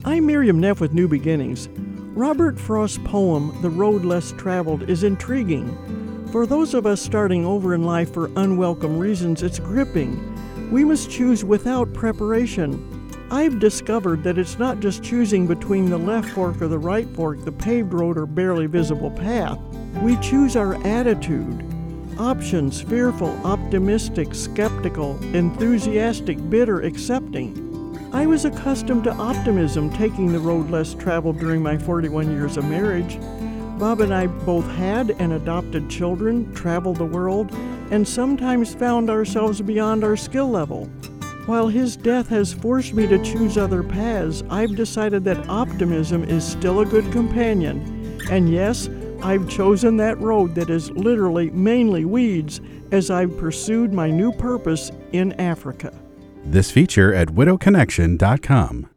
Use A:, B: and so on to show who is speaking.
A: I'm Miriam Neff with New Beginnings. Robert Frost's poem, The Road Less Traveled, is intriguing. For those of us starting over in life for unwelcome reasons, it's gripping. We must choose without preparation. I've discovered that it's not just choosing between the left fork or the right fork, the paved road or barely visible path. We choose our attitude. Options: fearful, optimistic, skeptical, enthusiastic, bitter, accepting. I was accustomed to optimism, taking the road less traveled during my 41 years of marriage. Bob and I both had and adopted children, traveled the world, and sometimes found ourselves beyond our skill level. While his death has forced me to choose other paths, I've decided that optimism is still a good companion. And yes, I've chosen that road that is literally mainly weeds as I've pursued my new purpose in Africa.
B: This feature at widowconnection.com.